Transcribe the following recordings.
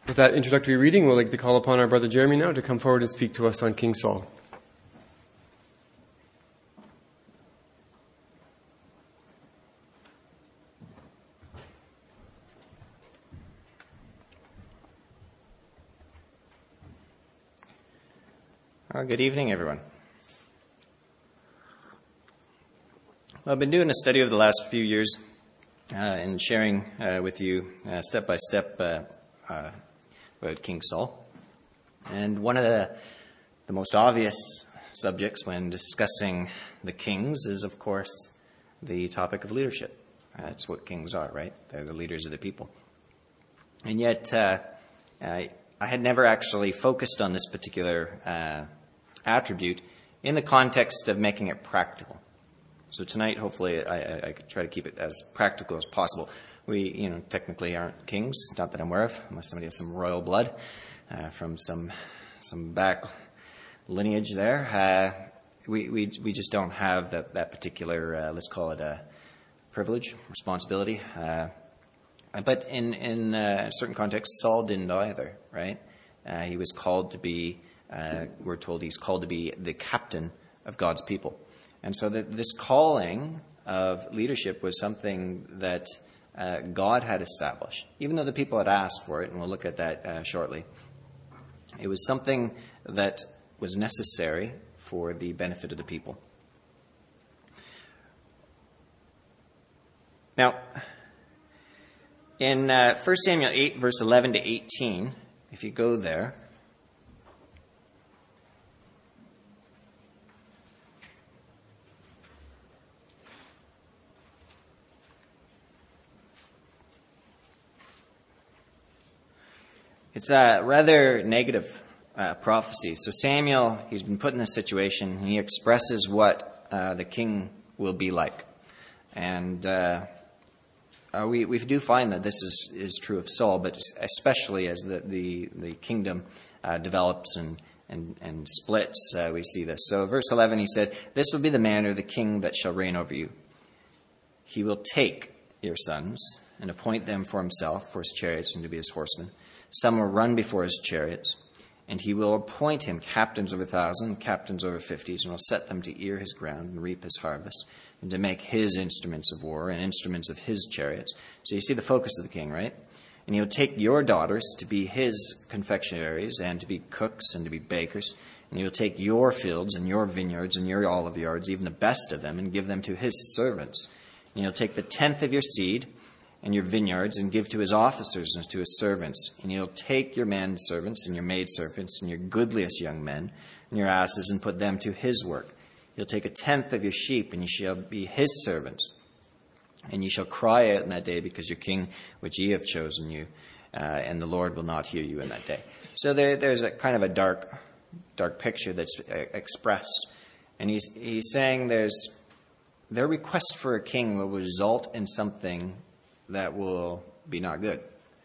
With that introductory reading, we'd like to call upon our brother Jeremy now to come forward and speak to us on King Saul. Good evening, everyone. Well, I've been doing a study over the last few years and sharing with you step by step about King Saul. And one of the most obvious subjects when discussing the kings is, of course, the topic of leadership. That's what kings are, right? They're the leaders of the people. And yet, I had never actually focused on this particular attribute in the context of making it practical. So tonight, hopefully, I could try to keep it as practical as possible. We, technically aren't kings, not that I'm aware of, unless somebody has some royal blood from some back lineage there. We just don't have that particular, let's call it a privilege, responsibility. But in certain contexts, Saul didn't either, right? He was called to be, we're told he's called to be the captain of God's people. And so this calling of leadership was something that God had established, even though the people had asked for it, and we'll look at that shortly. It was something that was necessary for the benefit of the people. Now, in 1 Samuel 8, verse 11 to 18, if you go there, it's a rather negative prophecy. So Samuel, he's been put in this situation. He expresses what the king will be like. And we do find that this is true of Saul, but especially as the kingdom develops and splits, we see this. So verse 11, he said, "This will be the manner of the king that shall reign over you. He will take your sons and appoint them for himself, for his chariots, and to be his horsemen. Some will run before his chariots, and he will appoint him captains over 1,000, captains over 50s, and will set them to ear his ground and reap his harvest, and to make his instruments of war and instruments of his chariots." So you see the focus of the king, right? "And he'll take your daughters to be his confectionaries and to be cooks and to be bakers. And he'll take your fields and your vineyards and your olive yards, even the best of them, and give them to his servants. And he'll take the 10th of your seed and your vineyards and give to his officers and to his servants. And he'll take your manservants and your maidservants and your goodliest young men and your asses and put them to his work. He'll take a 10th of your sheep, and ye shall be his servants. And ye shall cry out in that day because your king, which ye have chosen you, and the Lord will not hear you in that day." So there's a kind of a dark picture that's expressed. And he's saying their request for a king will result in something that will be not good.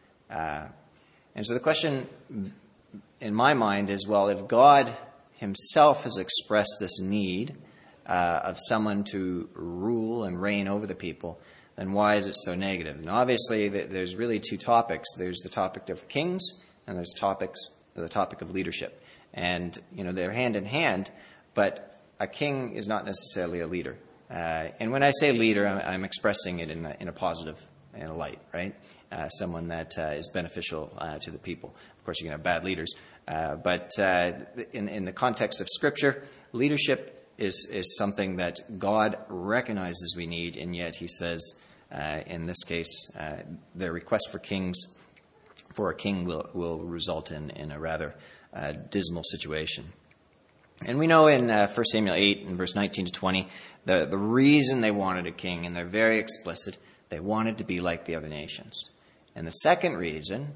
And so the question in my mind is, well, if God himself has expressed this need of someone to rule and reign over the people, then why is it so negative? And obviously, there's really two topics. There's the topic of kings, and there's the topic of leadership. And, they're hand in hand, but a king is not necessarily a leader. And when I say leader, I'm expressing it in a positive light, right? Someone that is beneficial to the people. Of course, you can have bad leaders. But in the context of Scripture, leadership is something that God recognizes we need, and yet he says, in this case, the request for a king will result in a rather dismal situation. And we know in 1 Samuel 8, and verse 19 to 20, the reason they wanted a king, and they're very explicit, they wanted to be like the other nations. And the second reason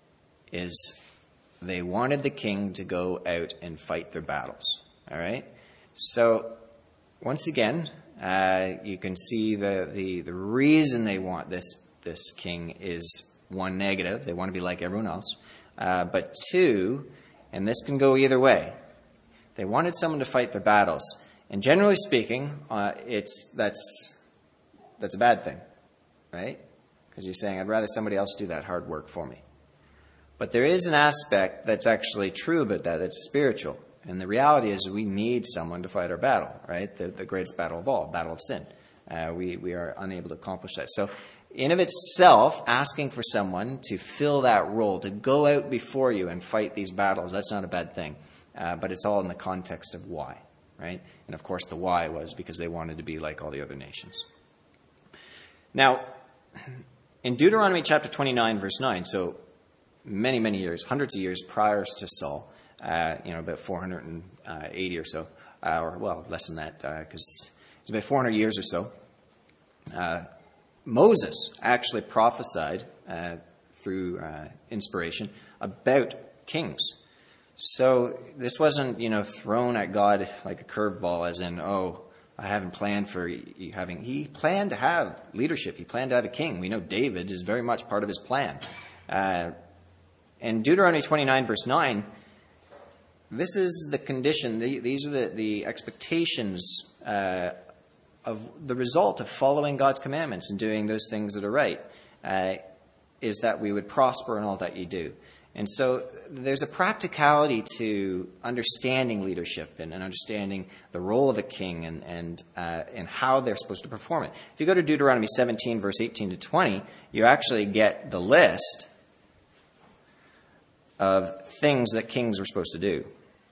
is they wanted the king to go out and fight their battles. All right? So, once again, you can see the reason they want this king is, one, negative. They want to be like everyone else. But two, and this can go either way, they wanted someone to fight their battles. And generally speaking, that's a bad thing, right? Because you're saying, I'd rather somebody else do that hard work for me. But there is an aspect that's actually true about that, that's spiritual. And the reality is we need someone to fight our battle, right? The greatest battle of all, battle of sin. We are unable to accomplish that. So in of itself, asking for someone to fill that role, to go out before you and fight these battles, that's not a bad thing. But it's all in the context of why, right? And of course the why was because they wanted to be like all the other nations. Now, in Deuteronomy chapter 29, verse 9, so many, many years, hundreds of years prior to Saul, about 480 or so, or well, less than that, because it's about 400 years or so, Moses actually prophesied through inspiration about kings. So this wasn't, thrown at God like a curveball, as in, I haven't planned for having. He planned to have leadership. He planned to have a king. We know David is very much part of his plan. In Deuteronomy 29, verse 9, this is the condition. These are the expectations of the result of following God's commandments and doing those things that are right, is that we would prosper in all that you do. And so there's a practicality to understanding leadership and understanding the role of a king and how they're supposed to perform it. If you go to Deuteronomy 17, verse 18 to 20, you actually get the list of things that kings were supposed to do.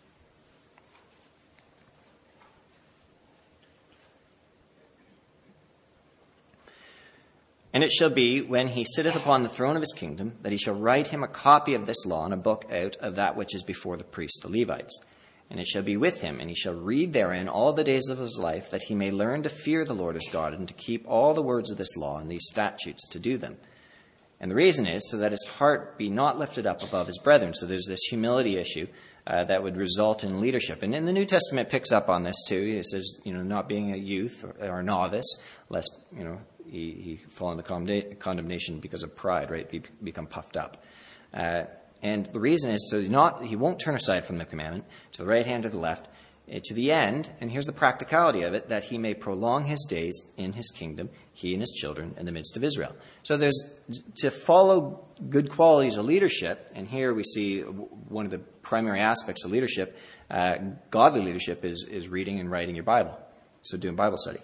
And it shall be, when he sitteth upon the throne of his kingdom, that he shall write him a copy of this law and a book out of that which is before the priests, the Levites. And it shall be with him, and he shall read therein all the days of his life, that he may learn to fear the Lord his God, and to keep all the words of this law and these statutes to do them. And the reason is so that his heart be not lifted up above his brethren. So there's this humility issue that would result in leadership. And in the New Testament picks up on this too. It says, not being a youth or a novice, lest, he fall into condemnation because of pride, right? Become puffed up. And the reason is so he won't turn aside from the commandment to the right hand or the left, to the end, and here's the practicality of it, that he may prolong his days in his kingdom, he and his children, in the midst of Israel. So there's, to follow good qualities of leadership, and here we see one of the primary aspects of leadership, godly leadership, is reading and writing your Bible. So doing Bible study.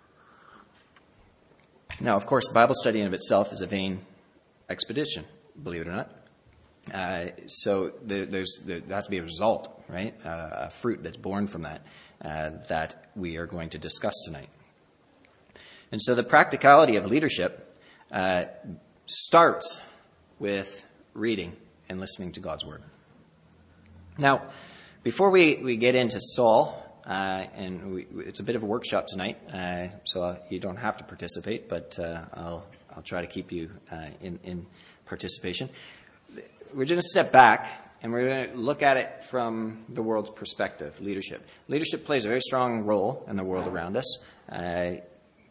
Now, of course, Bible study in of itself is a vain expedition, believe it or not. So there has to be a result, right? A fruit that's born from that, that we are going to discuss tonight. And so the practicality of leadership starts with reading and listening to God's Word. Now, before we get into Saul, it's a bit of a workshop tonight, so you don't have to participate, but I'll try to keep you in participation. We're going to step back, and we're going to look at it from the world's perspective, leadership. Leadership plays a very strong role in the world around us. The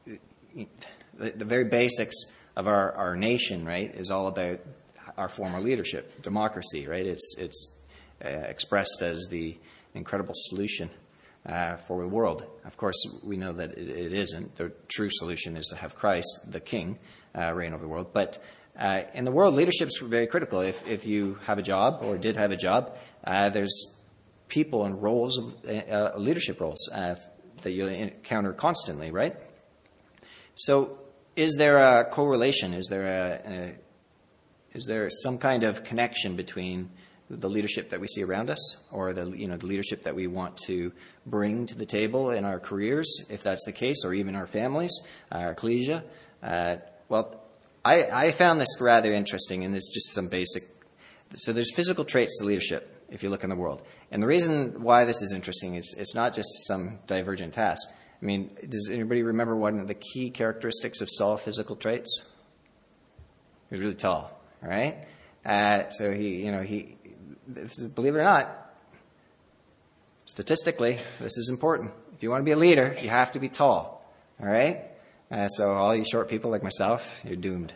very basics of our nation, right, is all about our form of leadership, democracy, right? It's expressed as the incredible solution for the world. Of course, we know that it isn't. The true solution is to have Christ, the King, reign over the world. But in the world, leadership is very critical. If you have a job or did have a job, there's people in roles of leadership roles that you encounter constantly, right? So, is there a correlation? Is there some kind of connection between the leadership that we see around us, or the leadership that we want to bring to the table in our careers, if that's the case, or even our families, our ecclesia? Well, I found this rather interesting, and it's just some basic. So there's physical traits to leadership if you look in the world, and the reason why this is interesting is it's not just some divergent task. I mean, does anybody remember one of the key characteristics of Saul's physical traits? He was really tall, all right? So he, believe it or not, statistically, this is important. If you want to be a leader, you have to be tall, all right? So all you short people like myself, you're doomed.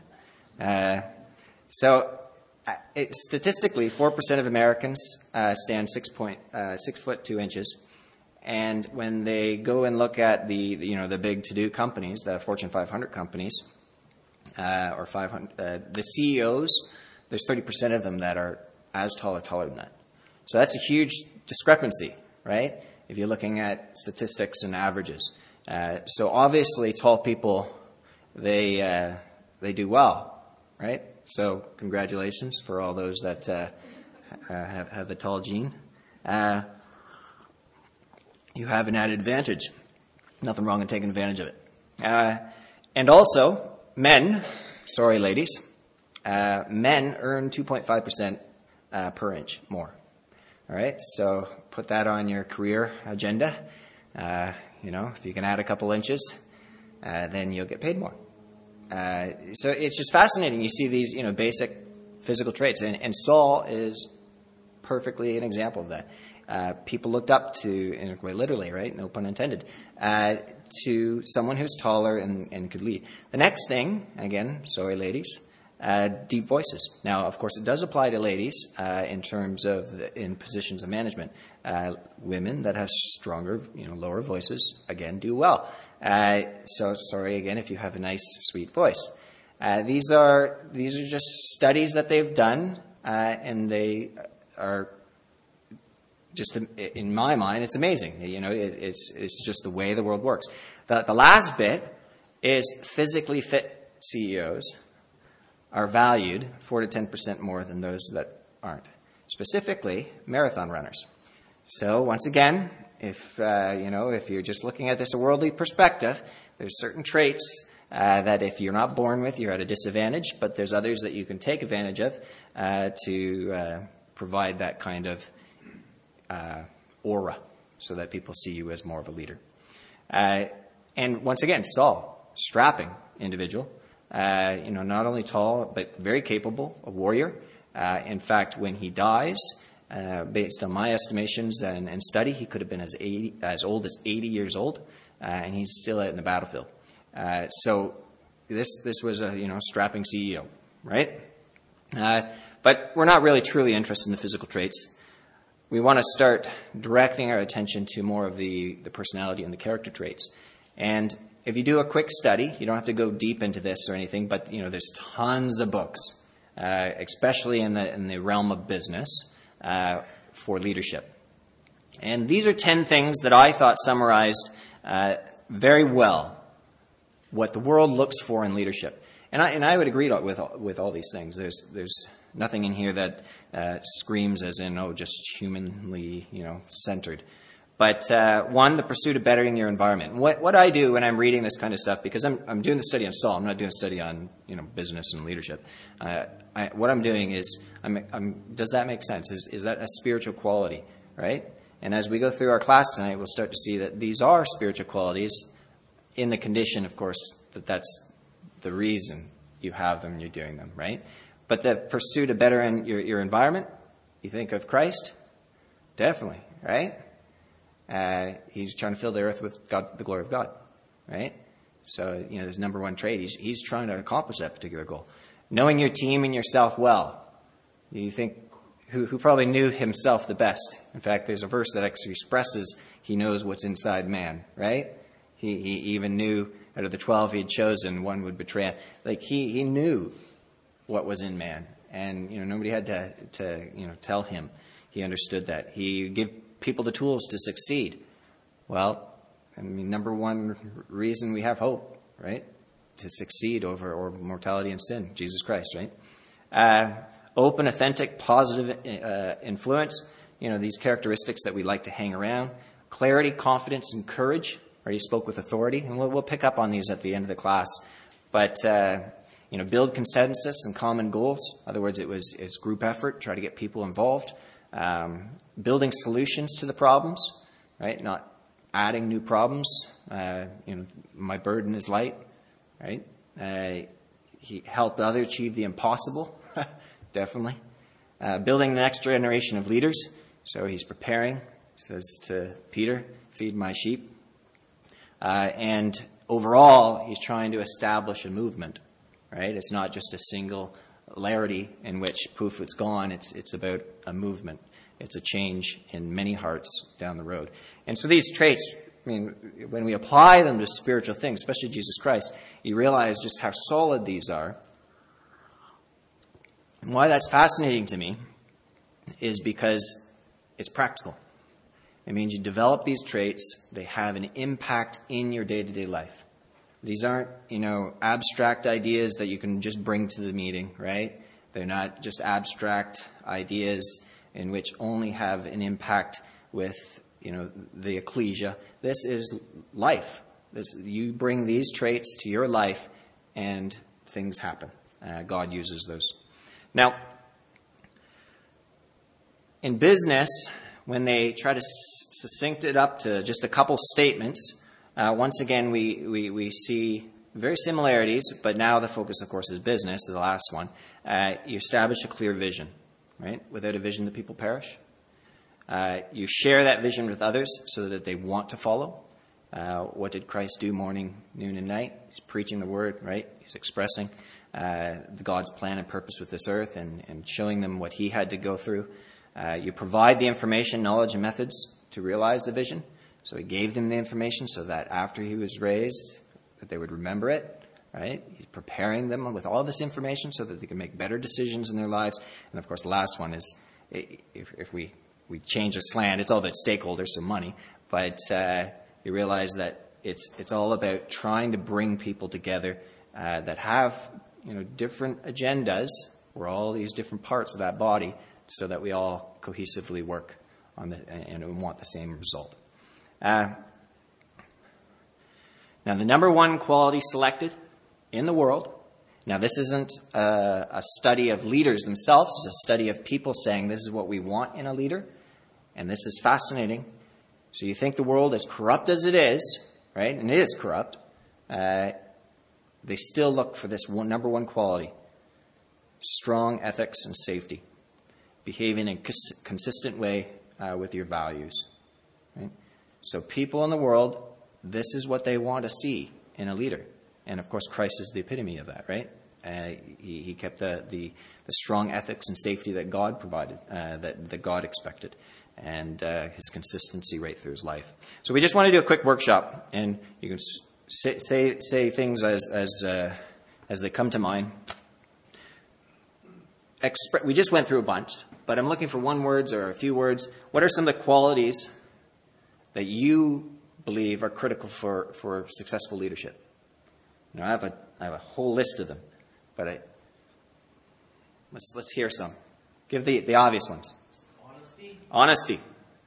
Statistically, 4% of Americans stand 6 foot 2 inches. And when they go and look at the big to-do companies, the Fortune 500 companies, or 500, the CEOs there's 30% of them that are as tall or taller than that. So that's a huge discrepancy, right? If you're looking at statistics and averages. So obviously tall people, they do well, right? So congratulations for all those that have the tall gene. You have an added advantage. Nothing wrong in taking advantage of it. And also, men, sorry ladies, men earn 2.5% per inch more. All right, so put that on your career agenda. If you can add a couple inches, then you'll get paid more. So it's just fascinating. You see these, basic physical traits, and Saul is perfectly an example of that. People looked up to, quite literally, right? No pun intended, to someone who's taller and could lead. The next thing, again, sorry ladies, deep voices. Now, of course, it does apply to ladies in terms of in positions of management. Women that have stronger, lower voices, again, do well. So sorry again if you have a nice, sweet voice. These are just studies that they've done, and they are just, in my mind, it's amazing. It's just the way the world works. The last bit is physically fit CEOs are valued 4 to 10% more than those that aren't. Specifically, marathon runners. So once again, if you're just looking at this a worldly perspective, there's certain traits that if you're not born with, you're at a disadvantage, but there's others that you can take advantage of to provide that kind of aura so that people see you as more of a leader. And once again, Saul, strapping individual, not only tall, but very capable, a warrior. In fact, when he dies, based on my estimations and study, he could have been as old as 80 years old, and he's still out in the battlefield. So this was a strapping CEO, right? But we're not really truly interested in the physical traits. We want to start directing our attention to more of the personality and the character traits. And if you do a quick study, you don't have to go deep into this or anything, but there's tons of books, especially in the realm of business, for leadership. And these are 10 things that I thought summarized very well what the world looks for in leadership. And I would agree with all these things. There's nothing in here that screams as in, just humanly, centered. But one, the pursuit of bettering your environment. What I do when I'm reading this kind of stuff, because I'm doing the study on Saul, I'm not doing a study on business and leadership. What I'm doing is, does that make sense? Is that a spiritual quality, right? And as we go through our class tonight, we'll start to see that these are spiritual qualities, in the condition, of course, that's the reason you have them, you're doing them, right? But the pursuit of bettering your environment, you think of Christ, definitely, right? He's trying to fill the earth with God, the glory of God, right? So, his number one trait, he's trying to accomplish that particular goal. Knowing your team and yourself well. You think, who probably knew himself the best? In fact, there's a verse that actually expresses he knows what's inside man, right? He even knew out of the 12 he had chosen, one would betray him. Like, he knew what was in man. And, nobody had to tell him. He understood that. He gave people the tools to succeed. Well, number one reason we have hope, right? To succeed over mortality and sin, Jesus Christ, right? Open, authentic, positive influence. These characteristics that we like to hang around. Clarity, confidence, and courage. Or he spoke with authority, and we'll pick up on these at the end of the class. But build consensus and common goals. In other words, it's group effort. Try to get people involved. Building solutions to the problems, right? Not adding new problems. My burden is light, right? He helped others achieve the impossible, definitely. Building the next generation of leaders. So he's preparing. He says to Peter, feed my sheep. And overall, he's trying to establish a movement, right? It's not just a singularity in which, poof, it's gone. It's about a movement. It's a change in many hearts down the road. And so these traits, when we apply them to spiritual things, especially Jesus Christ, you realize just how solid these are. And why that's fascinating to me is because it's practical. It means you develop these traits, they have an impact in your day-to-day life. These aren't, abstract ideas that you can just bring to the meeting, right? They're not just abstract ideas in which only have an impact with, the ecclesia. This is life. You bring these traits to your life and things happen. God uses those. Now, in business, when they try to succinct it up to just a couple statements, once again, we see very similarities, but now the focus, of course, is business, the last one. You establish a clear vision, right? Without a vision, the people perish. You share that vision with others so that they want to follow. What did Christ do morning, noon, and night? He's preaching the word, right? He's expressing God's plan and purpose with this earth and showing them what he had to go through. You provide the information, knowledge, and methods to realize the vision. So he gave them the information so that after he was raised, that they would remember it, right? He's preparing them with all this information so that they can make better decisions in their lives. And of course, the last one is, if we change the slant, it's all about stakeholders, so money. But you realize that it's all about trying to bring people together that have, different agendas. We're all these different parts of that body, so that we all cohesively work on and want the same result. Now, the number one quality selected in the world, now this isn't a study of leaders themselves, it's a study of people saying this is what we want in a leader, and this is fascinating. So you think the world, as corrupt as it is, right, and it is corrupt, they still look for this number one quality: strong ethics and safety. Behaving in a consistent way with your values. Right? So people in the world, this is what they want to see in a leader. And of course, Christ is the epitome of that, right? He kept the strong ethics and safety that God provided, that God expected, and his consistency right through his life. So we just want to do a quick workshop, and you can say things as they come to mind. We just went through a bunch, but I'm looking for one words or a few words. What are some of the qualities that you believe are critical for successful leadership? I have a whole list of them, but let's hear some. Give the obvious ones. Honesty.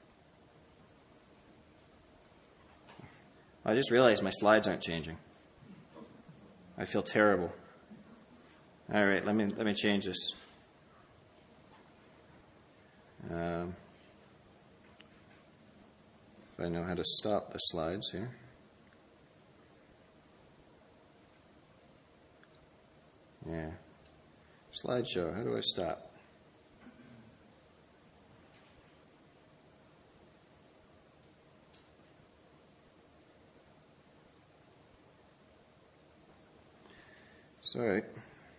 I just realized my slides aren't changing. I feel terrible. All right, let me change this. If I know how to stop the slides here. Yeah. Slideshow, how do I stop? It's all right.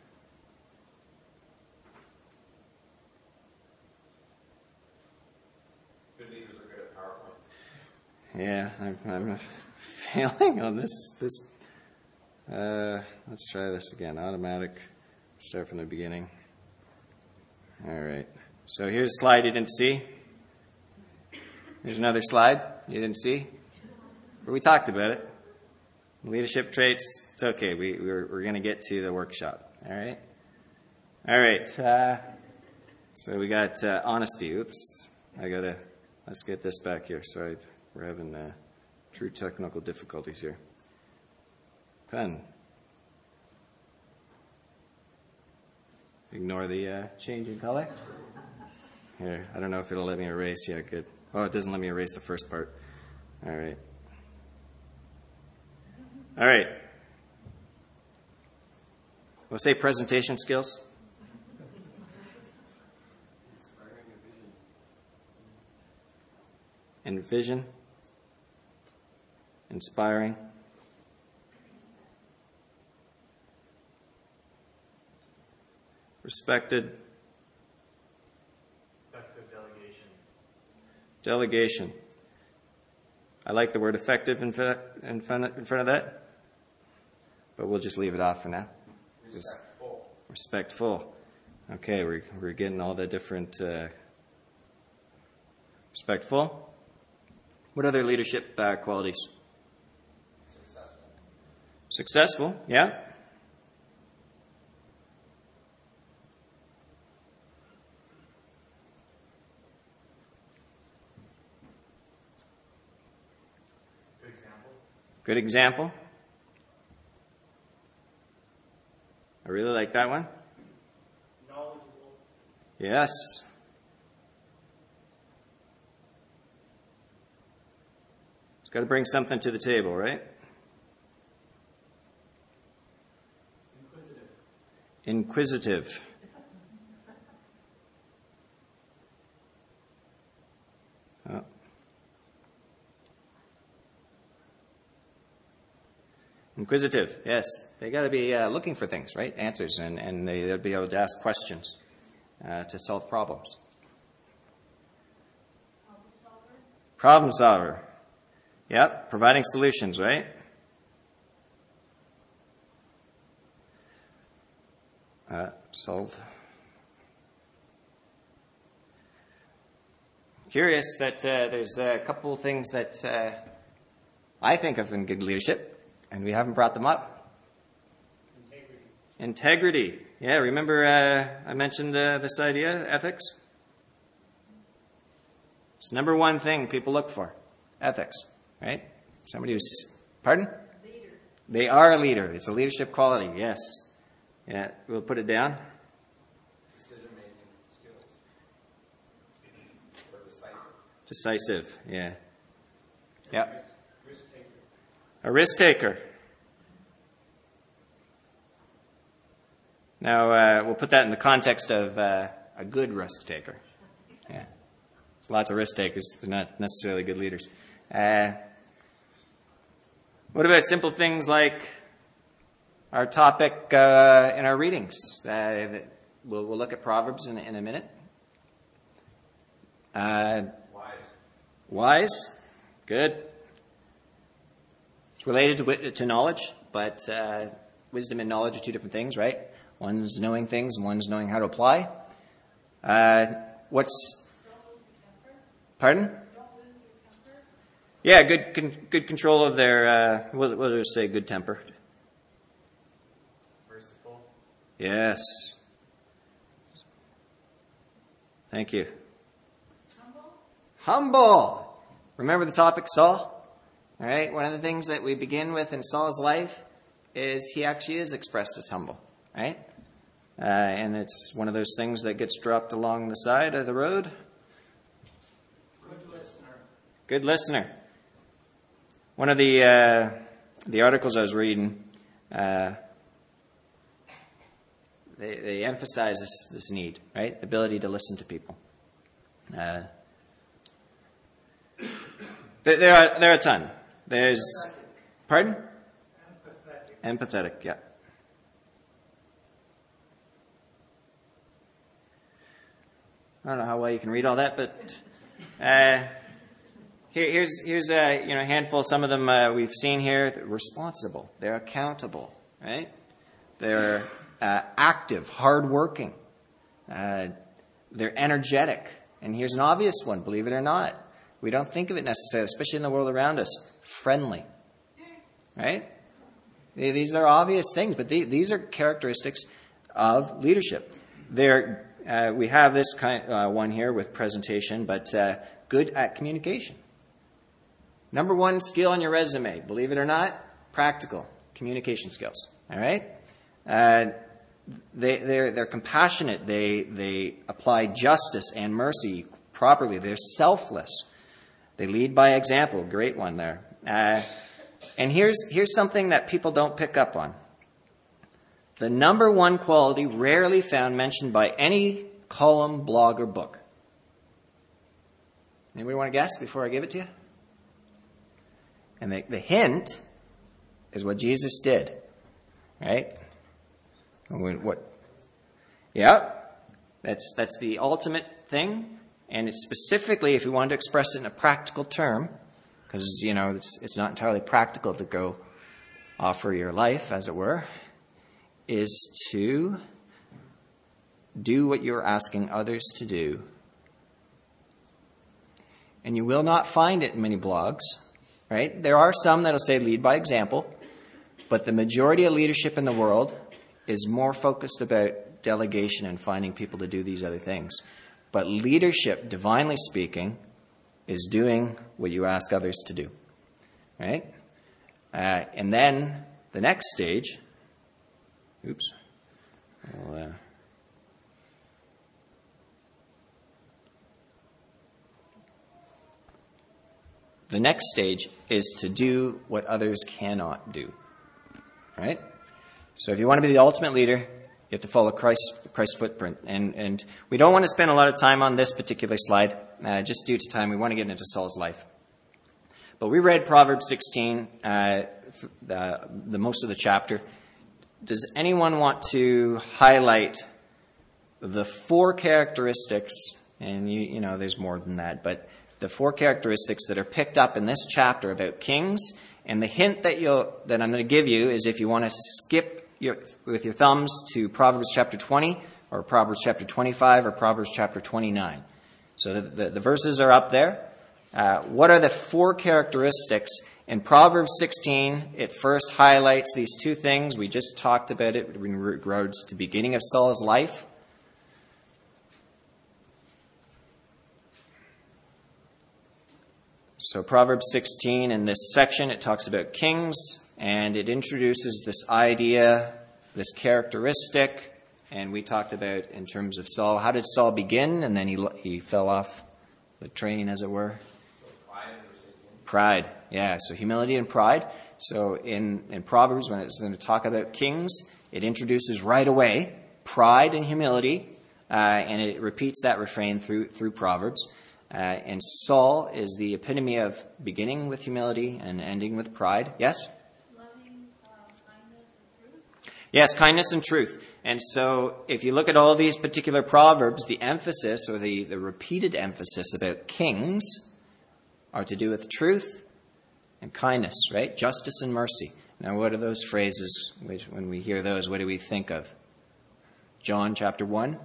Yeah, I'm failing on this. Let's try this again. Automatic. Start from the beginning. All right. So here's a slide you didn't see. Here's another slide you didn't see. But we talked about it. Leadership traits. It's okay. We're going to get to the workshop. All right. All right. So we got honesty. Oops. Let's get this back here. Sorry. We're having true technical difficulties here. Pen. Ignore the change in color. Here, I don't know if it'll let me erase. Yeah, good. Oh, it doesn't let me erase the first part. All right. All right. We'll say presentation skills. And vision. Inspiring. Respected. Effective delegation. Delegation. I like the word effective in front of that, but we'll just leave it off for now. Respectful. Respectful. Okay, we're getting all the different respectful. What other leadership qualities? Successful, yeah. Good example. I really like that one. Knowledgeable. Yes. It's got to bring something to the table, right? Inquisitive. Oh. Inquisitive, yes. They got to be looking for things, right? Answers, and they'll be able to ask questions to solve problems. Problem solver. Yep, providing solutions, right? Solve. Curious that there's a couple things that I think of in good leadership, and we haven't brought them up. Integrity. Yeah, remember I mentioned this idea, ethics? It's number one thing people look for, ethics, right? Somebody who's, pardon? Leader. They are a leader. It's a leadership quality, yes. Yeah, we'll put it down. Decision-making skills. Or decisive. Decisive, yeah. Yep. Risk taker. A risk taker. Now, we'll put that in the context of a good risk taker. Yeah. There's lots of risk takers. They're not necessarily good leaders. What about simple things like our topic in our readings? We'll look at Proverbs in a minute. Wise. Good. It's related to knowledge, but wisdom and knowledge are two different things, right? One's knowing things and one's knowing how to apply. Pardon? Yeah, good control of their, what do I say, good temper? Merciful. Yes. Thank you. Humble. Remember the topic, Saul? All right, one of the things that we begin with in Saul's life is he actually is expressed as humble, right? And it's one of those things that gets dropped along the side of the road. Good listener. Good listener. One of the articles I was reading, they emphasize this need, right? The ability to listen to people. There are a ton. There's, pardon? Empathetic, yeah. I don't know how well you can read all that, but here's a handful. Some of them we've seen here. They're responsible. They're accountable, right? They're active, hardworking. They're energetic. And here's an obvious one, believe it or not. We don't think of it necessarily, especially in the world around us. Friendly, right? These are obvious things, but these are characteristics of leadership. We have this kind one here with presentation, but good at communication. Number one skill on your resume, believe it or not, practical communication skills. All right, they're compassionate. They apply justice and mercy properly. They're selfless. They lead by example. Great one there. And here's something that people don't pick up on. The number one quality rarely found mentioned by any column, blog, or book. Anybody want to guess before I give it to you? And the hint is what Jesus did. Right? What? Yeah. That's the ultimate thing. And it's specifically, if you wanted to express it in a practical term, because, it's not entirely practical to go offer your life, as it were, is to do what you're asking others to do. And you will not find it in many blogs, right? There are some that'll say lead by example, but the majority of leadership in the world is more focused about delegation and finding people to do these other things. But leadership, divinely speaking, is doing what you ask others to do, right? And then the next stage, the next stage is to do what others cannot do, right? So if you want to be the ultimate leader, you have to follow Christ's footprint. And we don't want to spend a lot of time on this particular slide, just due to time. We want to get into Saul's life. But we read Proverbs 16, the most of the chapter. Does anyone want to highlight the 4 characteristics, and you know there's more than that, but the 4 characteristics that are picked up in this chapter about kings? And the hint that I'm going to give you is if you want to skip with your thumbs to Proverbs chapter 20 or Proverbs chapter 25 or Proverbs chapter 29. So the verses are up there. What are the 4 characteristics? In Proverbs 16, it first highlights these 2 things. We just talked about it in regards to the beginning of Saul's life. So Proverbs 16, in this section, it talks about kings, and it introduces this idea, this characteristic, and we talked about in terms of Saul. How did Saul begin? And then he fell off the train, as it were. Pride, yeah. So humility and pride. So in Proverbs, when it's going to talk about kings, it introduces right away pride and humility, and it repeats that refrain through Proverbs. And Saul is the epitome of beginning with humility and ending with pride. Yes? Loving kindness and truth. Yes, kindness and truth. And so if you look at all these particular Proverbs, the emphasis or the repeated emphasis about kings are to do with truth and kindness, right? Justice and mercy. Now, what are those phrases? When we hear those, what do we think of? John chapter 1.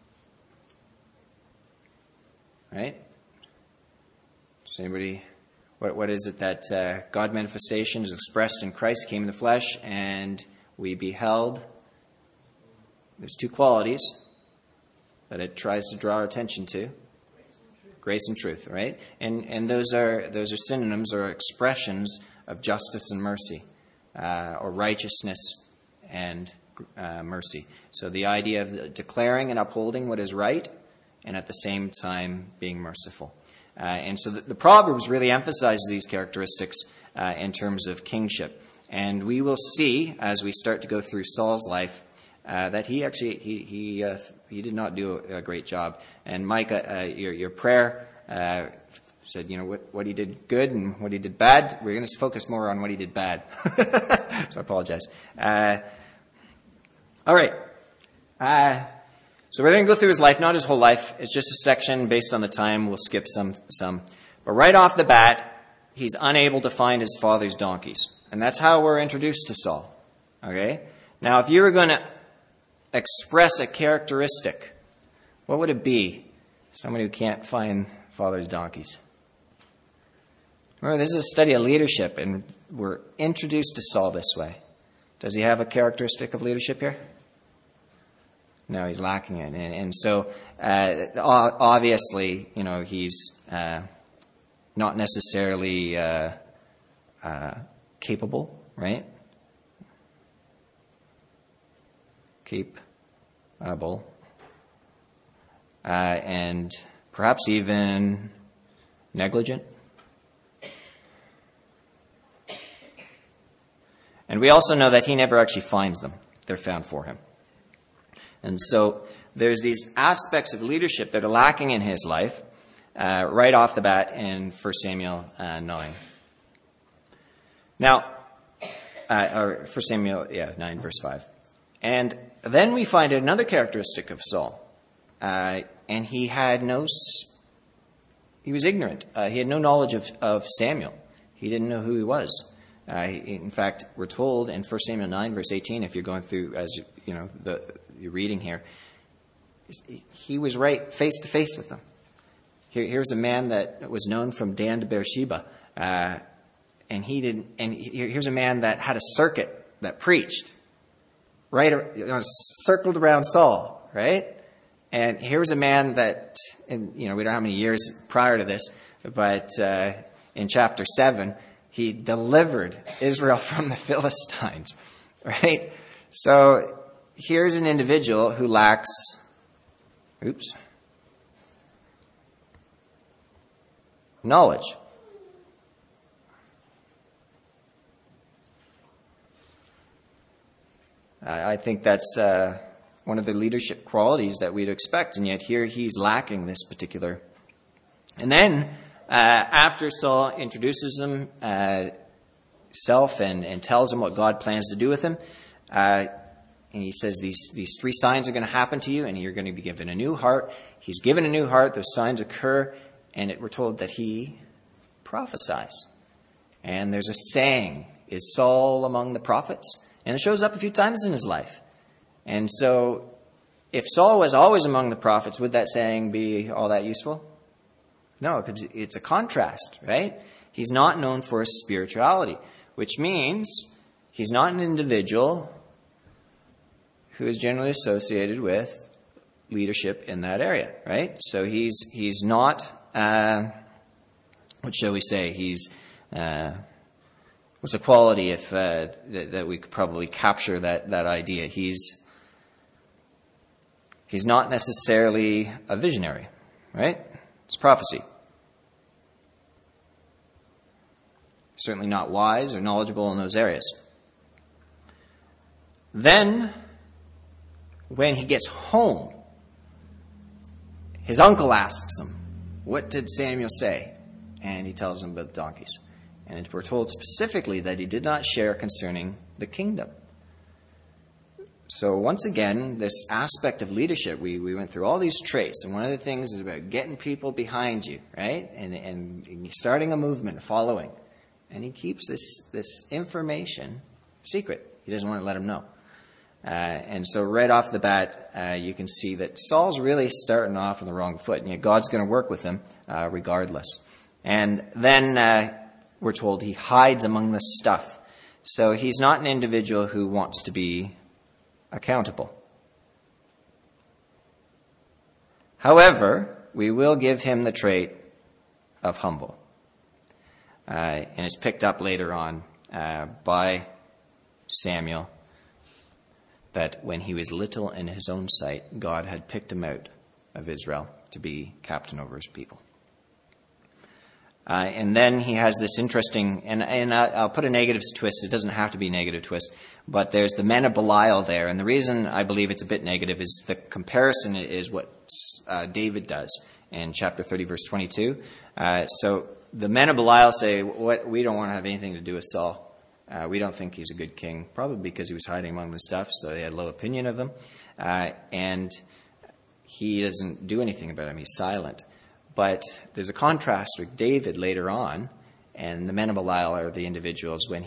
Right? Does anybody, what is it that God manifestation is expressed in Christ, came in the flesh, and we beheld? There's 2 qualities that it tries to draw our attention to. Grace and truth, right? And those are synonyms or expressions of justice and mercy, or righteousness and mercy. So the idea of declaring and upholding what is right, and at the same time being merciful. And so the Proverbs really emphasize these characteristics in terms of kingship. And we will see, as we start to go through Saul's life, that he actually he did not do a great job. And Micah, your prayer said, you know, what he did good and what he did bad. We're going to focus more on what he did bad. So I apologize. All right. So we're going to go through his life, not his whole life. It's just a section based on the time. We'll skip some. But right off the bat, he's unable to find his father's donkeys. And that's how we're introduced to Saul. Okay? Now, if you were going to express a characteristic, what would it be? Somebody who can't find father's donkeys. Remember, this is a study of leadership, and we're introduced to Saul this way. Does he have a characteristic of leadership here? No, he's lacking it. And so, obviously, you know, he's not necessarily capable, right? Capable. And perhaps even negligent. And we also know that he never actually finds them. They're found for him. And so there's these aspects of leadership that are lacking in his life right off the bat in 1 Samuel 9. Now, or 1 Samuel 9, verse 5. And then we find another characteristic of Saul. And he was ignorant. He had no knowledge of Samuel. He didn't know who he was. In fact, we're told in 1 Samuel 9, verse 18, if you're going through, as you know, you're reading here, He was right face to face with them. Here's a man that was known from Dan to Beersheba, here's a man that had a circuit that preached, right, circled around Saul, right? And here's a man that, we don't know how many years prior to this, but in chapter 7, he delivered Israel from the Philistines, right? So here's an individual who lacks, knowledge. I think that's one of the leadership qualities that we'd expect, and yet here he's lacking this particular. And then, after Saul introduces himself and tells him what God plans to do with him, and he says these 3 signs are going to happen to you, and you're going to be given a new heart. He's given a new heart. Those signs occur, and we're told that he prophesies. And there's a saying, is Saul among the prophets? And it shows up a few times in his life. And so, if Saul was always among the prophets, would that saying be all that useful? No, because it's a contrast, right? He's not known for his spirituality, which means he's not an individual who is generally associated with leadership in that area, right? So he's not, what shall we say? What's a quality if that we could probably capture that idea? He's not necessarily a visionary, right? It's prophecy. Certainly not wise or knowledgeable in those areas. Then, when he gets home, his uncle asks him, what did Samuel say? And he tells him about the donkeys. And we're told specifically that he did not share concerning the kingdom. So once again, this aspect of leadership, we went through all these traits. And one of the things is about getting people behind you, right? And starting a movement, following. And he keeps this information secret. He doesn't want to let them know. And so right off the bat, you can see that Saul's really starting off on the wrong foot. And yet God's going to work with him regardless. And then we're told he hides among the stuff. So he's not an individual who wants to be accountable. However, we will give him the trait of humble. And it's picked up later on by Samuel that when he was little in his own sight, God had picked him out of Israel to be captain over his people. And then he has this interesting, and I'll put a negative twist. It doesn't have to be a negative twist, but there's the men of Belial there. And the reason I believe it's a bit negative is the comparison is what David does in chapter 30, verse 22. So the men of Belial say, we don't want to have anything to do with Saul. We don't think he's a good king, probably because he was hiding among the stuff, so they had low opinion of him. And he doesn't do anything about him. He's silent. But there's a contrast with David later on, and the men of Belial are the individuals when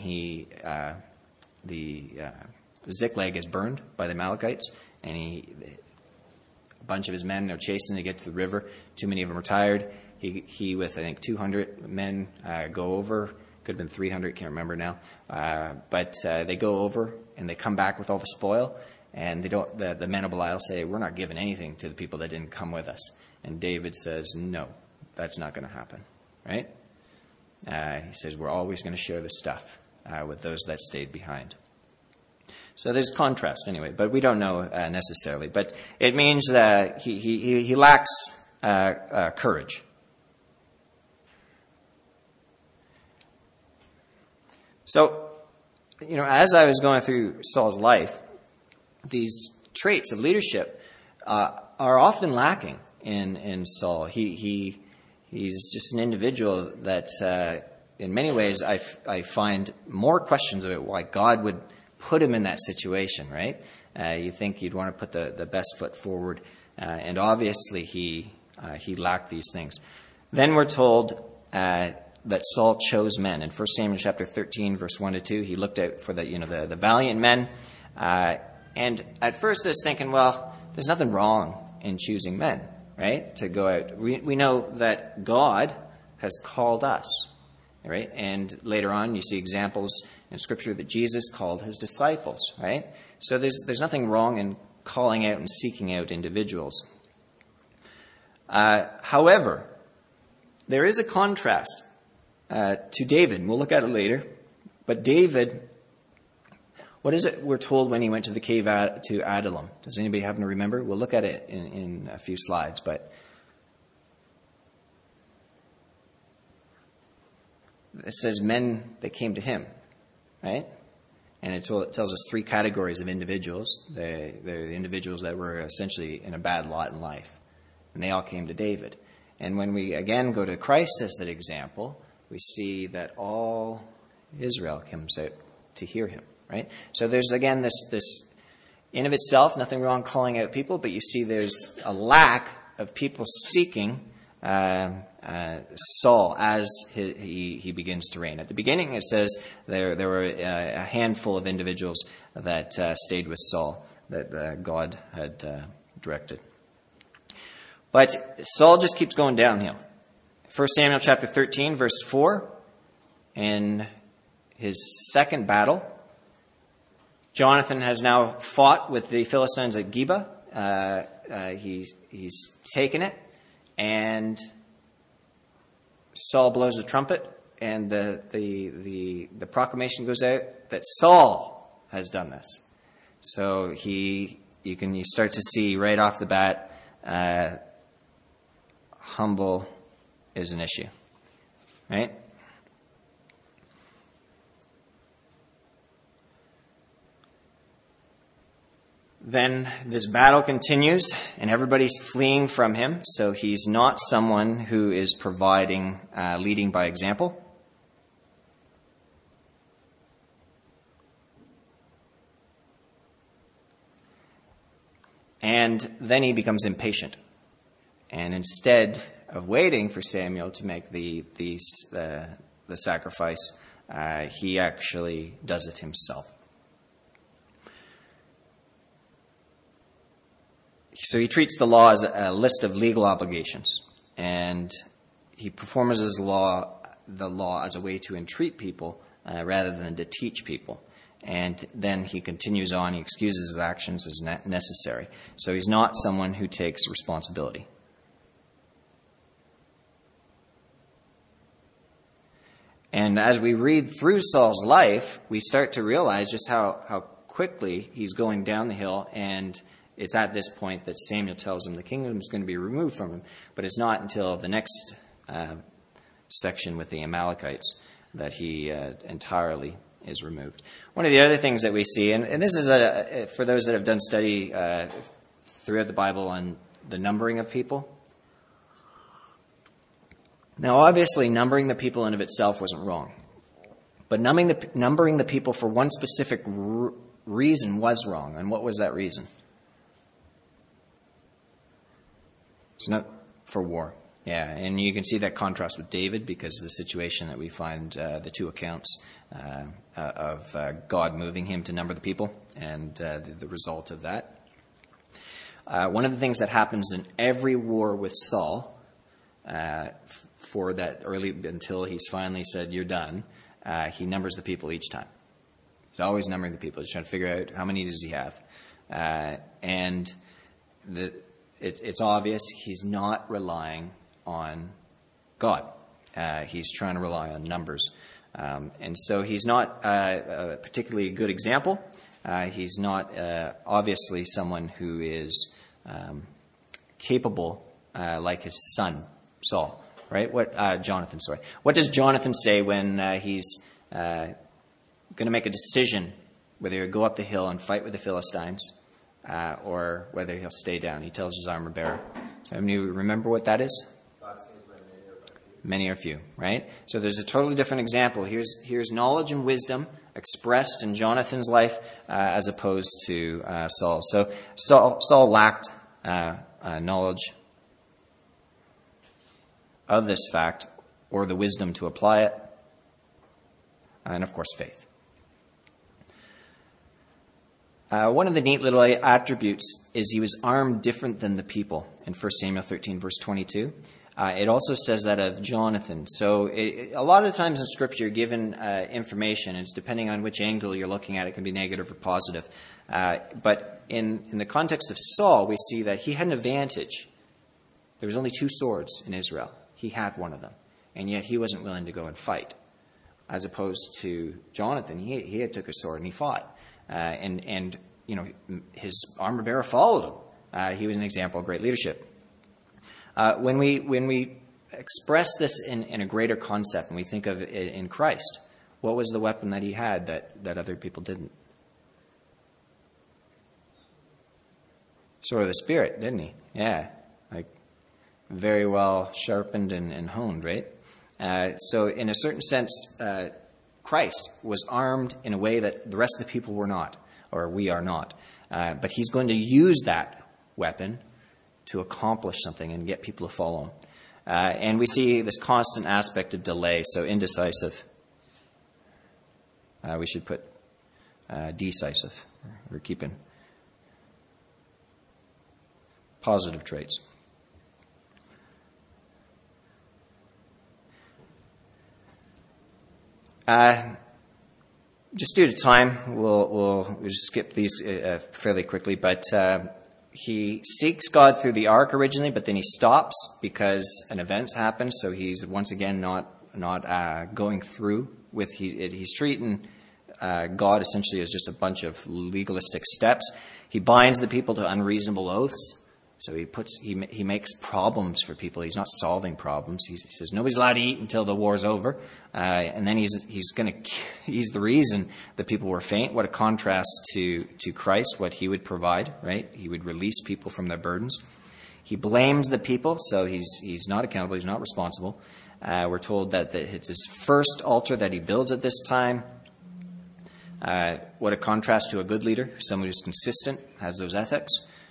Ziklag is burned by the Amalekites, and a bunch of his men are chasing to get to the river. Too many of them are tired. He with, I think, 200 men go over. Could have been 300, can't remember now. But they go over, and they come back with all the spoil, and the men of Belial say, we're not giving anything to the people that didn't come with us. And David says, no, that's not going to happen, right? He says, we're always going to share the stuff with those that stayed behind. So there's contrast anyway, but we don't know necessarily. But it means that he lacks courage. So, as I was going through Saul's life, these traits of leadership are often lacking in Saul. He's just an individual that, in many ways, I find more questions about why God would put him in that situation, right? You think you'd want to put the best foot forward, and obviously he lacked these things. Then we're told that Saul chose men. In 1 Samuel chapter 13, verse 1 to 2, he looked out for the valiant men. And at first I was thinking, well, there's nothing wrong in choosing men, right, to go out. We know that God has called us, right? And later on, you see examples in Scripture that Jesus called his disciples, right? So there's nothing wrong in calling out and seeking out individuals. However, there is a contrast to David. We'll look at it later. But David, what is it we're told when he went to the cave to Adullam? Does anybody happen to remember? We'll look at it in a few slides. But it says men that came to him, right? And it tells us three categories of individuals. They're the individuals that were essentially in a bad lot in life. And they all came to David. And when we again go to Christ as that example, we see that all Israel comes out to hear him, right? So there's again this in of itself, nothing wrong calling out people, but you see there's a lack of people seeking Saul as he begins to reign. At the beginning, it says there were a handful of individuals that stayed with Saul that God had directed. But Saul just keeps going downhill. 1 Samuel chapter 13, verse 4, in his second battle, Jonathan has now fought with the Philistines at Geba. He's taken it, and Saul blows a trumpet, and the proclamation goes out that Saul has done this. So you start to see right off the bat, humble is an issue, right? Then this battle continues, and everybody's fleeing from him. So he's not someone who is providing, leading by example. And then he becomes impatient. And instead of waiting for Samuel to make the sacrifice, he actually does it himself. So he treats the law as a list of legal obligations, and he performs the law as a way to entreat people rather than to teach people. And then he continues on, he excuses his actions as necessary. So he's not someone who takes responsibility. And as we read through Saul's life, we start to realize just how quickly he's going down the hill, and it's at this point that Samuel tells him the kingdom is going to be removed from him. But it's not until the next section with the Amalekites that he entirely is removed. One of the other things that we see, and this is for those that have done study throughout the Bible on the numbering of people. Now, obviously, numbering the people in of itself wasn't wrong. But numbering the people for one specific reason was wrong. And what was that reason? It's not for war. Yeah, and you can see that contrast with David, because the situation that we find, the two accounts of God moving him to number the people, and the result of that. One of the things that happens in every war with Saul, for that early, until he's finally said, you're done, he numbers the people each time. He's always numbering the people. He's trying to figure out how many does he have. And it's obvious he's not relying on God. He's trying to rely on numbers. And so he's not a particularly good example. He's not obviously someone who is capable like his son, Saul. Right? Jonathan, sorry. What does Jonathan say when he's going to make a decision whether he'll go up the hill and fight with the Philistines or whether he'll stay down? He tells his armor bearer. Does anybody remember what that is? Many or few, right? So there's a totally different example. Here's knowledge and wisdom expressed in Jonathan's life as opposed to Saul. So Saul lacked knowledge of this fact, or the wisdom to apply it, and of course faith. One of the neat little attributes is he was armed different than the people in 1 Samuel 13, verse 22. It also says that of Jonathan. So a lot of the times in Scripture, given information, it's depending on which angle you're looking at, it can be negative or positive. But in the context of Saul, we see that he had an advantage. There was only 2 swords in Israel. He had one of them. And yet he wasn't willing to go and fight. As opposed to Jonathan, he had took a sword and he fought. And his armor bearer followed him. He was an example of great leadership. When we express this in a greater concept, and we think of it in Christ, what was the weapon that he had that other people didn't? Sword of the Spirit, didn't he? Yeah, like very well sharpened and honed, right? So in a certain sense, Christ was armed in a way that the rest of the people were not, or we are not. But he's going to use that weapon to accomplish something and get people to follow him. And we see this constant aspect of delay, so indecisive. We should put decisive. We're keeping positive traits. Just due to time, we'll just skip these fairly quickly. But he seeks God through the ark originally, but then he stops because an event's happened. So he's once again not going through with he's treating God essentially as just a bunch of legalistic steps. He binds the people to unreasonable oaths. So he makes problems for people. He's not solving problems. He says nobody's allowed to eat until the war's over, and then he's the reason that people were faint. What a contrast to Christ, what he would provide, right? He would release people from their burdens. He blames the people, so he's not accountable. He's not responsible. We're told that it's his first altar that he builds at this time. What a contrast to a good leader, someone who's consistent, has those ethics.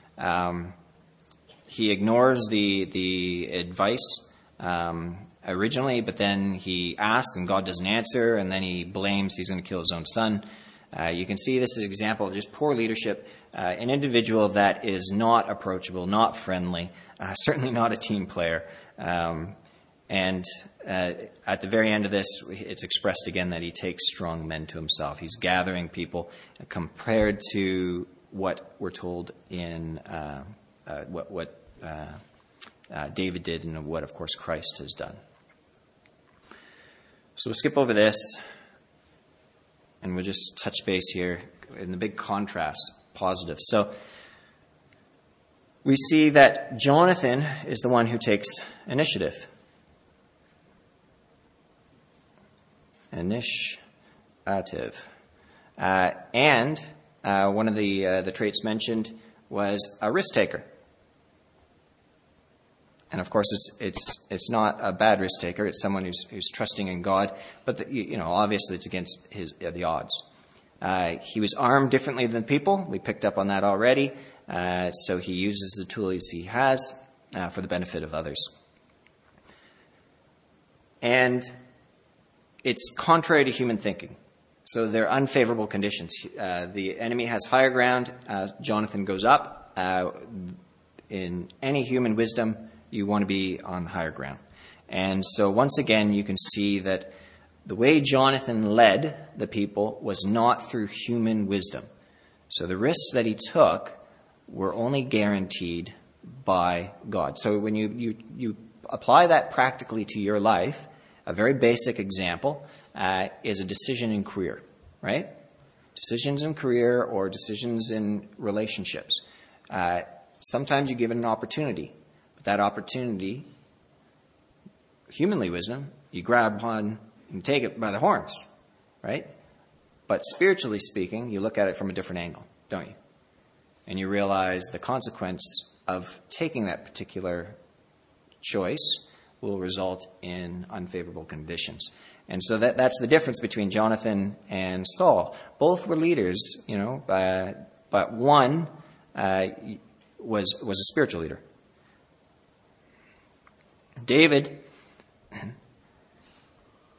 He ignores the advice originally, but then he asks and God doesn't answer, and then he blames he's going to kill his own son. You can see this as an example of just poor leadership, an individual that is not approachable, not friendly, certainly not a team player. And at the very end of this, it's expressed again that he takes strong men to himself. He's gathering people compared to what we're told in what David did and what, of course, Christ has done. So we'll skip over this, and we'll just touch base here in the big contrast, positive. So we see that Jonathan is the one who takes initiative. Initiative. And one of the traits mentioned was a risk taker. And of course, it's not a bad risk taker. It's someone who's trusting in God. But obviously, it's against the odds. He was armed differently than people. We picked up on that already. So he uses the tools he has for the benefit of others. And it's contrary to human thinking. So they're unfavorable conditions. The enemy has higher ground. Jonathan goes up. In any human wisdom, you want to be on the higher ground. And so once again, you can see that the way Jonathan led the people was not through human wisdom. So the risks that he took were only guaranteed by God. So when you apply that practically to your life, a very basic example is a decision in career, right? Decisions in career or decisions in relationships. Sometimes you give it an opportunity. But that opportunity, humanly wisdom, you grab one and take it by the horns, right? But spiritually speaking, you look at it from a different angle, don't you? And you realize the consequence of taking that particular choice will result in unfavorable conditions. And so that's the difference between Jonathan and Saul. Both were leaders, but one was a spiritual leader. David,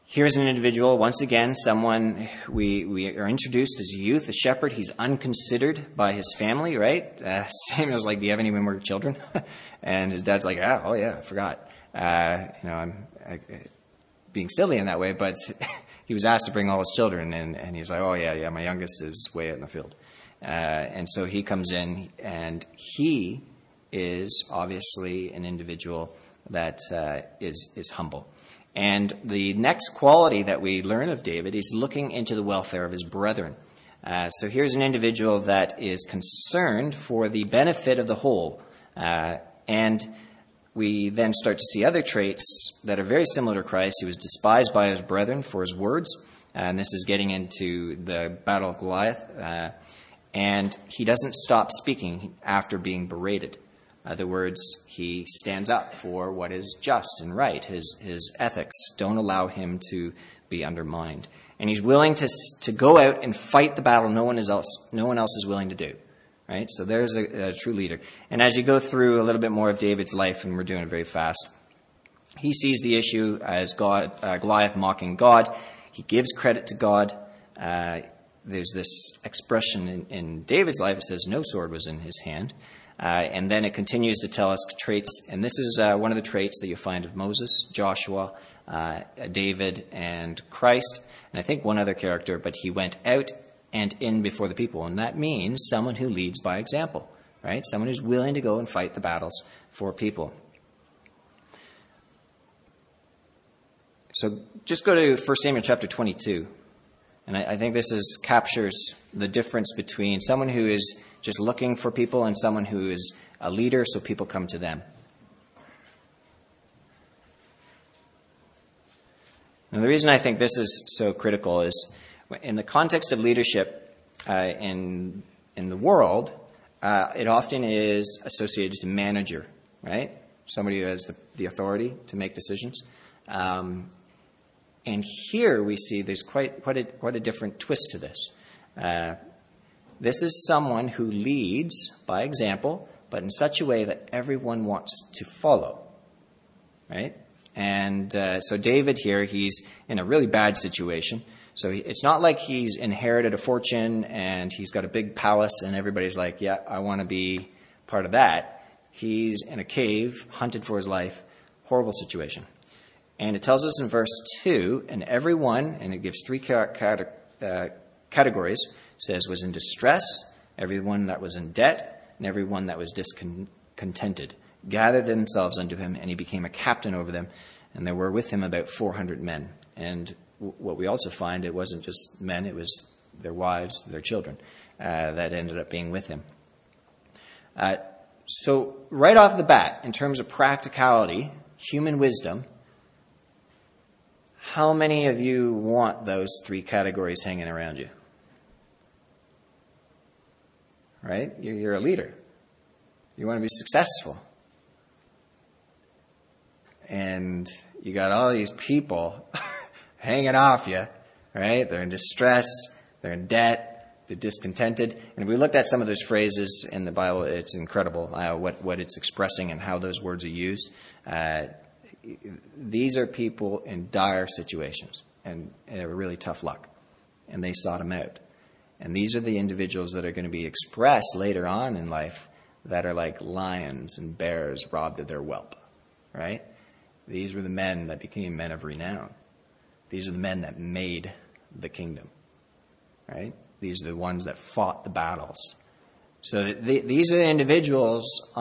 Here's an individual, once again, someone we are introduced as a youth, a shepherd. He's unconsidered by his family, right? Samuel's like, do you have any more children? And his dad's like, oh yeah, I forgot. I'm being silly in that way, but he was asked to bring all his children, and he's like, oh yeah, my youngest is way out in the field. And so he comes in, and he is obviously an individual that is humble. And the next quality that we learn of David is looking into the welfare of his brethren. So here's an individual that is concerned for the benefit of the whole. And we then start to see other traits that are very similar to Christ. He was despised by his brethren for his words. And this is getting into the Battle of Goliath. And he doesn't stop speaking after being berated. In other words, he stands up for what is just and right. His ethics don't allow him to be undermined. And he's willing to go out and fight the battle no one else is willing to do. Right? So there's a true leader. And as you go through a little bit more of David's life, and we're doing it very fast, he sees the issue as Goliath mocking God. He gives credit to God. There's this expression in David's life. It says no sword was in his hand. And then it continues to tell us traits, and this is one of the traits that you find of Moses, Joshua, David, and Christ, and I think one other character, but he went out and in before the people, and that means someone who leads by example, right? Someone who's willing to go and fight the battles for people. So just go to 1 Samuel chapter 22, and I think this captures the difference between someone who is just looking for people and someone who is a leader so people come to them. Now, the reason I think this is so critical is in the context of leadership in the world, it often is associated to manager, right? Somebody who has the authority to make decisions. And here we see there's quite a different twist to this. This is someone who leads by example, but in such a way that everyone wants to follow, right? And so David here, he's in a really bad situation. So it's not like he's inherited a fortune and he's got a big palace and everybody's like, yeah, I want to be part of that. He's in a cave, hunted for his life, horrible situation. And it tells us in verse 2, and everyone, and it gives three categories, says was in distress, everyone that was in debt, and everyone that was discontented, gathered themselves unto him, and he became a captain over them, and there were with him about 400 men. And what we also find, it wasn't just men, it was their wives, their children, that ended up being with him. So right off the bat, in terms of practicality, human wisdom, how many of you want those three categories hanging around you? Right? You're a leader. You want to be successful. And you got all these people hanging off you, right? They're in distress, they're in debt, they're discontented. And if we looked at some of those phrases in the Bible, it's incredible what it's expressing and how those words are used. These are people in dire situations and really tough luck. And they sought him out. And these are the individuals that are going to be expressed later on in life that are like lions and bears robbed of their whelp, right? These were the men that became men of renown. These are the men that made the kingdom, right? These are the ones that fought the battles. So these are the individuals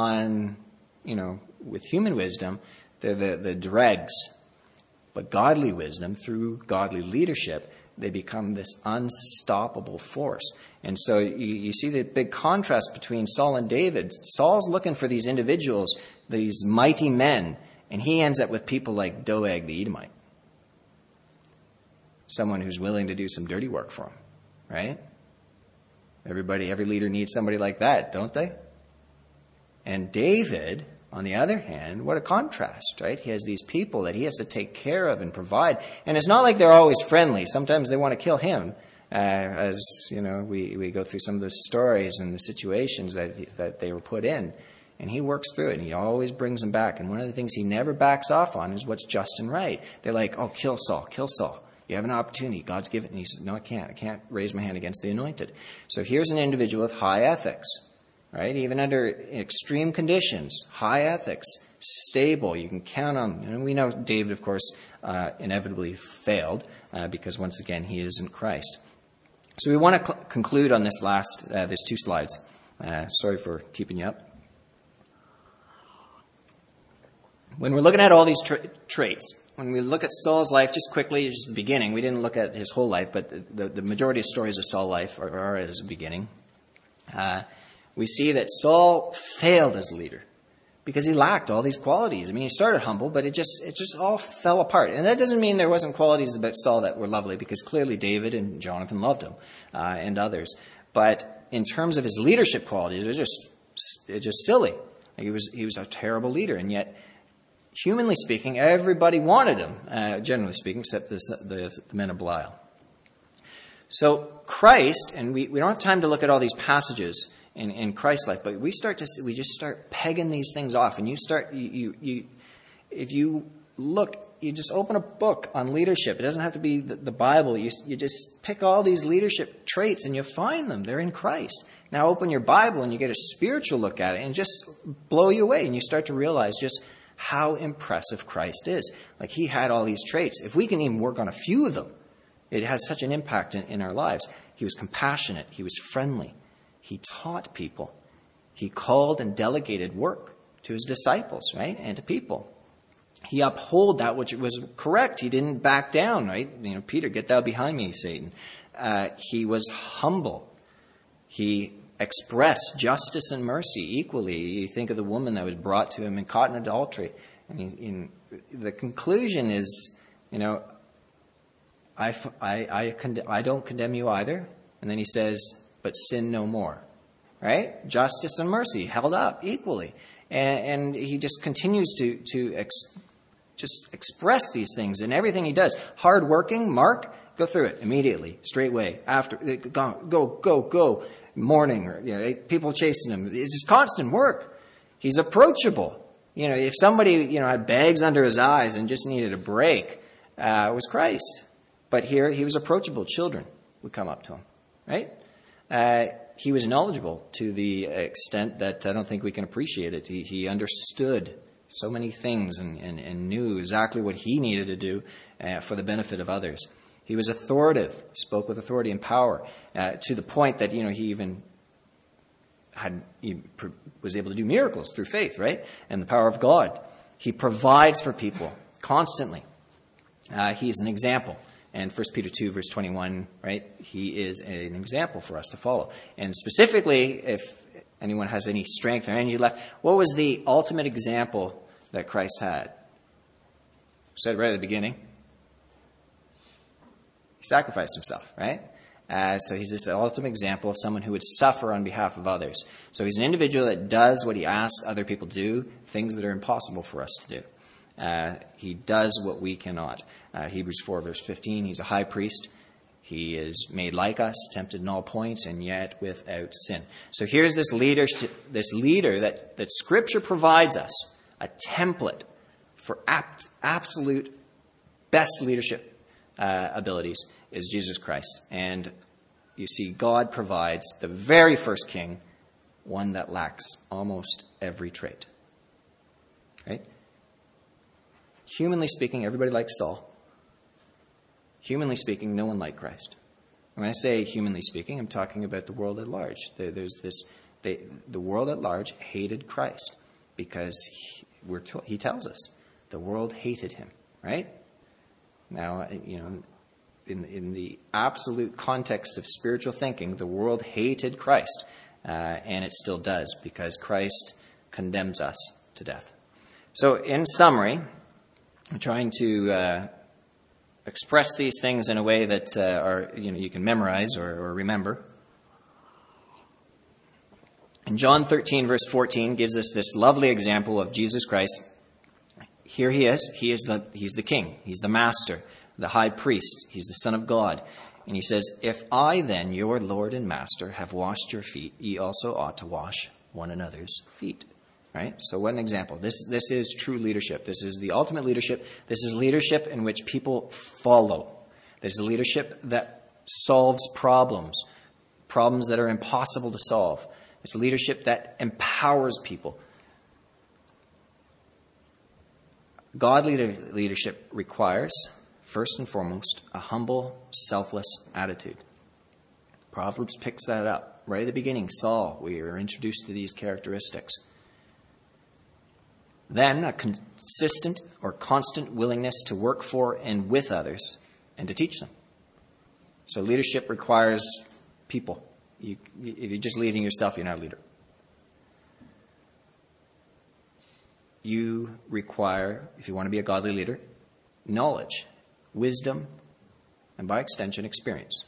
with human wisdom, they're the dregs. But godly wisdom, through godly leadership, they become this unstoppable force. And so you see the big contrast between Saul and David. Saul's looking for these individuals, these mighty men, and he ends up with people like Doeg the Edomite. Someone who's willing to do some dirty work for him, right? Every leader needs somebody like that, don't they? And David, on the other hand, what a contrast, right? He has these people that he has to take care of and provide. And it's not like they're always friendly. Sometimes they want to kill him. As, we go through some of those stories and the situations that they were put in. And he works through it, and he always brings them back. And one of the things he never backs off on is what's just and right. They're like, oh, kill Saul, kill Saul. You have an opportunity. God's given it. And he says, no, I can't. I can't raise my hand against the anointed. So here's an individual with high ethics, right? Even under extreme conditions, high ethics, stable. You can count on. And we know David, of course, inevitably failed because, once again, he isn't Christ. So we want to conclude on this last, there's 2 slides. Sorry for keeping you up. When we're looking at all these traits, when we look at Saul's life, just quickly, just the beginning, we didn't look at his whole life, but the majority of stories of Saul's life are as the beginning. We see that Saul failed as a leader because he lacked all these qualities. I mean, he started humble, but it just all fell apart. And that doesn't mean there wasn't qualities about Saul that were lovely, because clearly David and Jonathan loved him, and others. But in terms of his leadership qualities, it was just silly. Like he was a terrible leader, and yet, humanly speaking, everybody wanted him, generally speaking, except the men of Belial. So Christ, and we don't have time to look at all these passages in Christ's life, but we just start pegging these things off, and if you look, you just open a book on leadership. It doesn't have to be the Bible. You just pick all these leadership traits, and you'll find them. They're in Christ. Now open your Bible, and you get a spiritual look at it, and just blow you away, and you start to realize just how impressive Christ is. Like, he had all these traits. If we can even work on a few of them, it has such an impact in our lives. He was compassionate. He was friendly. He taught people. He called and delegated work to his disciples, right, and to people. He upheld that which was correct. He didn't back down, right? Peter, get thou behind me, Satan. He was humble. He expressed justice and mercy equally. You think of the woman that was brought to him and caught in adultery. The conclusion is, I don't condemn you either. And then he says, but sin no more. Right? Justice and mercy held up equally. And he just continues to just express these things in everything he does. Hardworking, Mark, go through it immediately, straightway. After, go. Morning, or people chasing him. It's just constant work. He's approachable. If somebody had bags under his eyes and just needed a break, it was Christ. But here he was approachable. Children would come up to him, right? He was knowledgeable to the extent that I don't think we can appreciate it. He understood so many things and knew exactly what he needed to do for the benefit of others. He was authoritative, spoke with authority and power, to the point that, he even was able to do miracles through faith, right? And the power of God. He provides for people constantly. He's an example. And 1 Peter 2, verse 21, right? He is an example for us to follow. And specifically, if anyone has any strength or energy left, what was the ultimate example that Christ had? I said right at the beginning. He sacrificed himself, right? So he's this ultimate example of someone who would suffer on behalf of others. So he's an individual that does what he asks other people to do, things that are impossible for us to do. He does what we cannot. Hebrews 4, verse 15, he's a high priest. He is made like us, tempted in all points, and yet without sin. So here's this leader that Scripture provides us, a template for absolute best leadership abilities is Jesus Christ. And you see, God provides the very first king, one that lacks almost every trait. Right? Humanly speaking, everybody likes Saul. Humanly speaking, no one liked Christ. When I say humanly speaking, I'm talking about the world at large. The world at large hated Christ because he tells us the world hated him, right? Now, in the absolute context of spiritual thinking, the world hated Christ, and it still does, because Christ condemns us to death. So, in summary, I'm trying to express these things in a way that you can memorize or remember. And John 13, verse 14, gives us this lovely example of Jesus Christ. Here he is. He's the king. He's the master, the high priest. He's the Son of God. And he says, if I then, your Lord and Master, have washed your feet, ye also ought to wash one another's feet. Right? So what an example. This is true leadership. This is the ultimate leadership. This is leadership in which people follow. This is leadership that solves problems that are impossible to solve. It's leadership that empowers people. Godly leadership requires, first and foremost, a humble, selfless attitude. Proverbs picks that up. Right at the beginning, Saul, we are introduced to these characteristics. Then a consistent or constant willingness to work for and with others and to teach them. So leadership requires people. If you're just leading yourself, you're not a leader. You require, if you want to be a godly leader, knowledge, wisdom, and by extension, experience.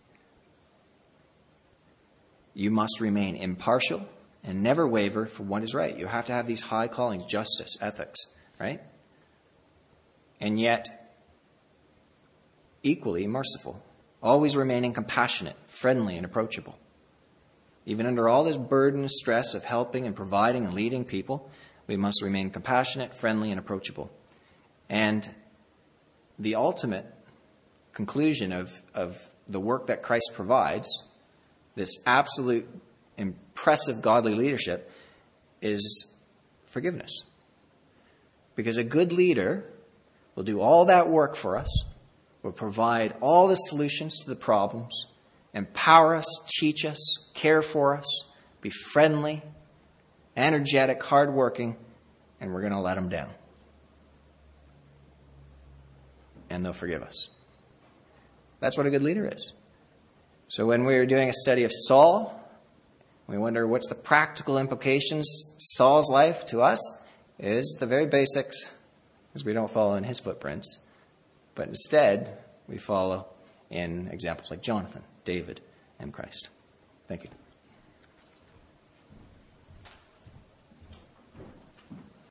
You must remain impartial and never waver from what is right. You have to have these high callings, justice, ethics, right? And yet, equally merciful, always remaining compassionate, friendly, and approachable. Even under all this burden and stress of helping and providing and leading people, we must remain compassionate, friendly, and approachable. And the ultimate conclusion of the work that Christ provides, this absolute impressive godly leadership, is forgiveness. Because a good leader will do all that work for us, will provide all the solutions to the problems, empower us, teach us, care for us, be friendly, energetic, hardworking, and we're going to let them down. And they'll forgive us. That's what a good leader is. So when we were doing a study of Saul, we wonder what's the practical implications. Saul's life to us is the very basics, because we don't follow in his footprints. But instead, we follow in examples like Jonathan, David, and Christ. Thank you.